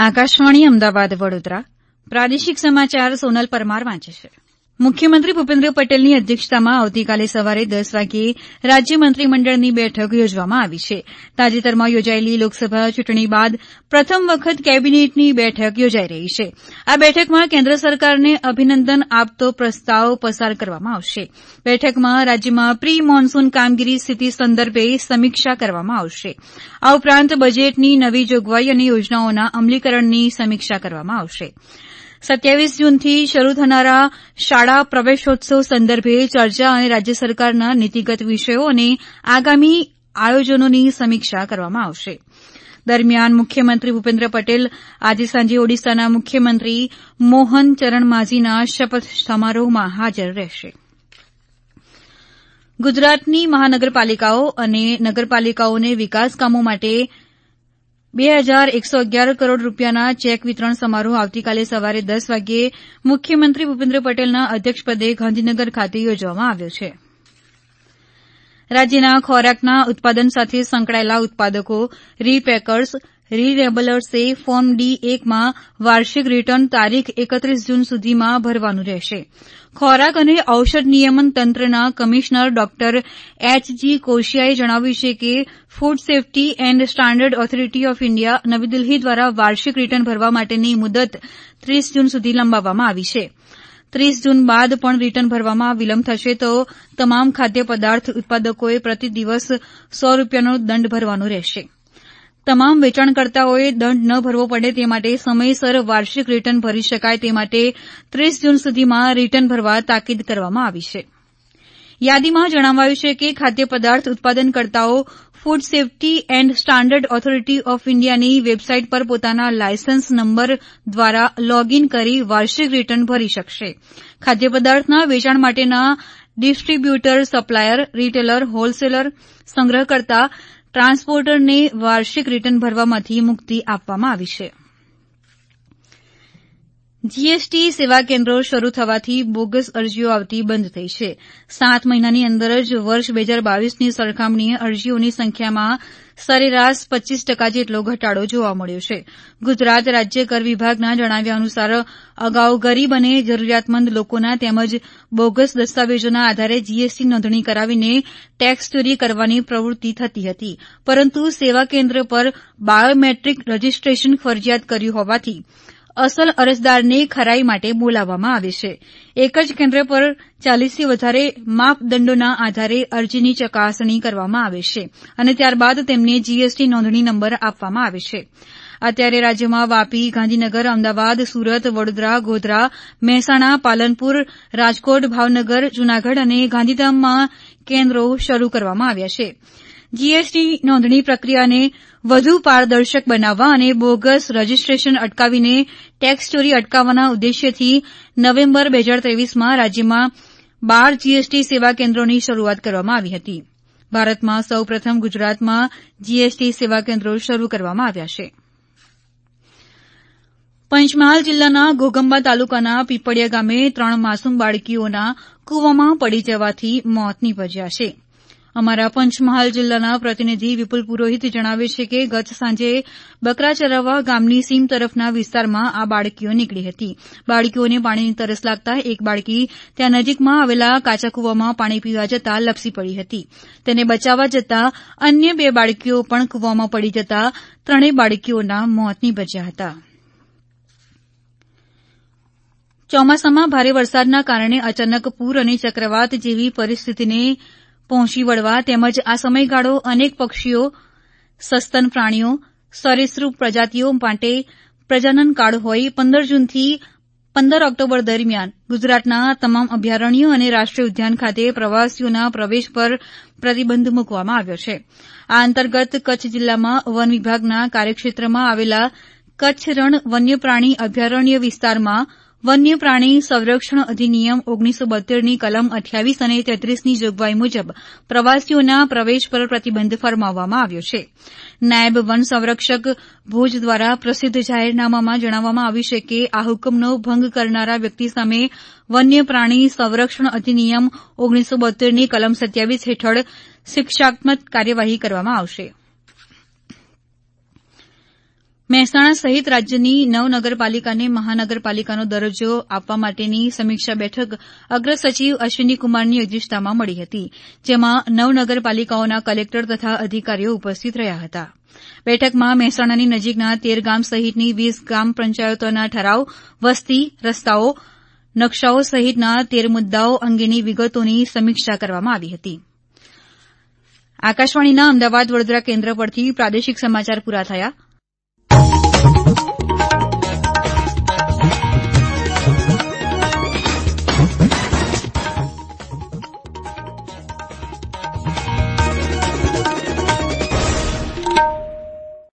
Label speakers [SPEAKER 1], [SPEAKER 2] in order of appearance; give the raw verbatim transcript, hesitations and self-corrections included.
[SPEAKER 1] આકાશવાણી અમદાવાદ વડોદરા પ્રાદેશિક સમાચાર સોનલ પરમાર વાંચે છે. મુખ્યમંત્રી ભૂપેન્દ્ર પટેલની અધ્યક્ષતામાં આવતીકાલે સવારે દસ વાગ્યે રાજ્ય મંત્રીમંડળની બેઠક યોજવામાં આવી છે. તાજેતરમાં યોજાયેલી લોકસભા ચૂંટણી બાદ પ્રથમ વખત કેબિનેટની બેઠક યોજાઈ રહી છે. આ બેઠકમાં કેન્દ્ર સરકારને અભિનંદન આપતો પ્રસ્તાવ પસાર કરવામાં આવશે. બેઠકમાં રાજ્યમાં પ્રી મોન્સૂન કામગીરી સ્થિતિ સંદર્ભે સમીક્ષા કરવામાં આવશે. આ ઉપરાંત બજેટની નવી જોગવાઈ અને યોજનાઓના અમલીકરણની સમીક્ષા કરવામાં આવશે. સત્યાવીસ જૂનથી શરૂ થનારા શાળા પ્રવેશોત્સવ સંદર્ભે ચર્ચા અને રાજ્ય સરકારના નીતિગત વિષયો અને આગામી આયોજનોની સમીક્ષા કરવામાં આવશે. દરમિયાન મુખ્યમંત્રી ભૂપેન્દ્ર પટેલ આજે સાંજે ઓડિશાના મુખ્યમંત્રી મોહન ચરણ માઝીના શપથ સમારોહમાં હાજર રહેશે. ગુજરાતની મહાનગરપાલિકાઓ અને નગરપાલિકાઓને વિકાસ કામો માટે બે હજાર એકસો અગિયાર કરોડ રૂપિયાના ચેક વિતરણ સમારોહ આવતીકાલે સવારે દસ વાગ્યે મુખ્યમંત્રી ભૂપેન્દ્ર પટેલના અધ્યક્ષપદે ગાંધીનગર ખાતે યોજવામાં આવ્યો છે. રાજ્યના ખોરાકના ઉત્પાદન સાથે સંકળાયેલા ઉત્પાદકો રીપેકર્સ રીલેબલર્સે ફોર્મ ડી એકમાં વાર્ષિક રિટર્ન તારીખ એકત્રીસ જૂન સુધીમાં ભરવાનું રહેશે. ખોરાક અને ઔષધ નિયમન તંત્રના કમિશનર ડોક્ટર એચજી કોશિયાએ જણાવ્યું છે કે Food Safety and Standard Authority of India નવી દિલ્હી દ્વારા વાર્ષિક રિટર્ન ભરવા માટેની મુદત ત્રીસ જૂન સુધી લંબાવવામાં આવી છે. ત્રીસ જૂન બાદ પણ રિટર્ન ભરવામાં વિલંબ થશે તો તમામ ખાદ્ય પદાર્થ ઉત્પાદકોએ પ્રતિ દિવસ સો રૂપિયાનો દંડ ભરવાનો રહેશે. તમામ વેચાણકર્તાઓએ દંડ ન ભરવો પડે તે માટે સમયસર વાર્ષિક રિટર્ન ભરી શકાય તે માટે ત્રીસ જૂન સુધીમાં રિટર્ન ભરવા તાકીદ કરવામાં આવી છે. યાદીમાં જણાવાયું છે કે ખાદ્ય પદાર્થ ઉત્પાદનકર્તાઓ Food Safety and Standard Authority of ઇન્ડિયાની વેબસાઇટ પર પોતાના લાયસન્સ નંબર દ્વારા લોગઇન કરી વાર્ષિક રિટર્ન ભરી શકશે. ખાદ્ય પદાર્થના વેચાણ માટેના ડિસ્ટ્રીબ્યુટર, સપ્લાયર, રિટેલર, હોલસેલર, સંગ્રહકર્તા, ટ્રાન્સપોર્ટરને વાર્ષિક રિટર્ન ભરવામાંથી મુક્તિ આપવામાં આવી છે. જીએસટી સેવા કેન્દ્રો શરૂ થવાથી બોગસ અરજીઓ આવતી બંધ થઈ છે. સાત મહિનાની અંદર જ વર્ષ બે હજાર બાવીસની સરખામણીએ અરજીઓની સંખ્યામાં સરેરાશ પચ્ચીસ ટકા જેટલો ઘટાડો જોવા મળ્યો છે. ગુજરાત રાજ્ય કર વિભાગના જણાવ્યા અનુસાર અગાઉ ગરીબ અને જરૂરિયાતમંદ લોકોના તેમજ બોગસ દસ્તાવેજોના આધારે જીએસટી નોંધણી કરાવીને ટેક્સ ચોરી કરવાની પ્રવૃત્તિ થતી હતી. પરંતુ સેવા કેન્દ્ર પર બાયોમેટ્રિક રજીસ્ટ્રેશન ફરજિયાત કર્યું હોવાથી અસલ અરજદારને ખરાઈ માટે બોલાવવામાં આવે છે. એક જ કેન્દ્ર પર ચાલીસથી વધારે માપદંડોના આધારે અરજીની ચકાસણી કરવામાં આવે છે અને ત્યારબાદ તેમને જીએસટી નોંધણી નંબર આપવામાં આવે છે. અત્યારે રાજ્યમાં વાપી, ગાંધીનગર, અમદાવાદ, સુરત, વડોદરા, ગોધરા, મહેસાણા, પાલનપુર, રાજકોટ, ભાવનગર, જૂનાગઢ અને ગાંધીધામમાં કેન્દ્રો શરૂ કરવામાં આવ્યા છે. જીએસટી નોંધણી પ્રક્રિયાને વધુ પારદર્શક બનાવવા અને બોગસ રજીસ્ટ્રેશન અટકાવીને ટેક્સ ચોરી અટકાવવાના ઉદ્દેશ્યથી નવેમ્બર બે હજાર ત્રેવીસમાં રાજ્યમાં બાર જીએસટી સેવા કેન્દ્રોની શરૂઆત કરવામાં આવી હતી. ભારતમાં સૌ પ્રથમ ગુજરાતમાં જીએસટી સેવા કેન્દ્રો શરૂ કરવામાં આવ્યા છે. પંચમહાલ જિલ્લાના ઘોગંબા તાલુકાના પીપળિયા ગામે ત્રણ માસૂમ બાળકીઓના કૂવામાં પડી જવાથી મોત નીપજ્યા છે. અમારા પંચમહાલ જિલ્લાના પ્રતિનિધિ વિપુલ પુરોહિત જણાવે છે કે ગત સાંજે બકરા ચરાવવા ગામની સીમ તરફના વિસ્તારમાં આ બાળકીઓ નીકળી હતી. બાળકીઓને પાણીની તરસ લાગતા એક બાળકી ત્યાં નજીકમાં આવેલા કાચા કૂવામાં પાણી પીવા જતા લપસી પડી હતી. તેને બચાવવા જતા અન્ય બે બાળકીઓ પણ કૂવામાં પડી જતા ત્રણેય બાળકીઓના મોત નીપજ્યા હતા. ચોમાસામાં ભારે વરસાદના કારણે અચાનક પૂર અને ચક્રવાત જેવી પરિસ્થિતિને પહોંચી વળવા તેમજ આ સમયગાળો અનેક પક્ષીઓ, સસ્તન પ્રાણીઓ, સરીસૃપ પ્રજાતિઓ માટે પ્રજનન કાળ હોય પંદર જૂનથી પંદર ઓક્ટોબર દરમિયાન ગુજરાતના તમામ અભયારણ્યો અને રાષ્ટ્રીય ઉદ્યાન ખાતે પ્રવાસીઓના પ્રવેશ પર પ્રતિબંધ મૂકવામાં આવ્યો છે. આ અંતર્ગત કચ્છ જિલ્લામાં વન વિભાગના કાર્યક્ષેત્રમાં આવેલા કચ્છ રણ વન્ય પ્રાણી અભયારણ્ય વિસ્તારમાં વન્ય પ્રાણી સંરક્ષણ અધિનિયમ ઓગણીસો બોત્તેરની કલમ અઠ્યાવીસ અને તેત્રીસની જોગવાઈ મુજબ પ્રવાસીઓના પ્રવેશ પર પ્રતિબંધ ફરમાવવામાં આવ્યો છે. નાયબ વન સંરક્ષક ભુજ દ્વારા પ્રસિદ્ધ જાહેરનામામાં જણાવવામાં આવ્યું છે કે આ હુકમનો ભંગ કરનારા વ્યક્તિ સામે વન્ય પ્રાણી સંરક્ષણ અધિનિયમ ઓગણીસો બોત્તેરની કલમ સત્યાવીસ હેઠળ શિક્ષાત્મક કાર્યવાહી કરવામાં આવશે. મહેસાણા સહિત રાજ્યની નવ નગરપાલિકાને મહાનગરપાલિકાનો દરજ્જો આપવા માટેની સમીક્ષા બેઠક અગ્ર સચિવ અશ્વિનીકુમારની અધ્યક્ષતામાં મળી હતી, જેમાં નવ નગરપાલિકાઓના કલેક્ટર તથા અધિકારીઓ ઉપસ્થિત રહ્યા હતા. બેઠકમાં મહેસાણાની નજીકના તેર ગામ સહિતની વીસ ગ્રામ પંચાયતોના ઠરાવ, વસ્તી, રસ્તાઓ, નકશાઓ સહિતના તેર મુદ્દાઓ અંગેની વિગતોની સમીક્ષા કરવામાં આવી હતી. આકાશવાણીના અમદાવાદ વડોદરા કેન્દ્ર પરથી પ્રાદેશિક સમાચાર પૂરા થયા.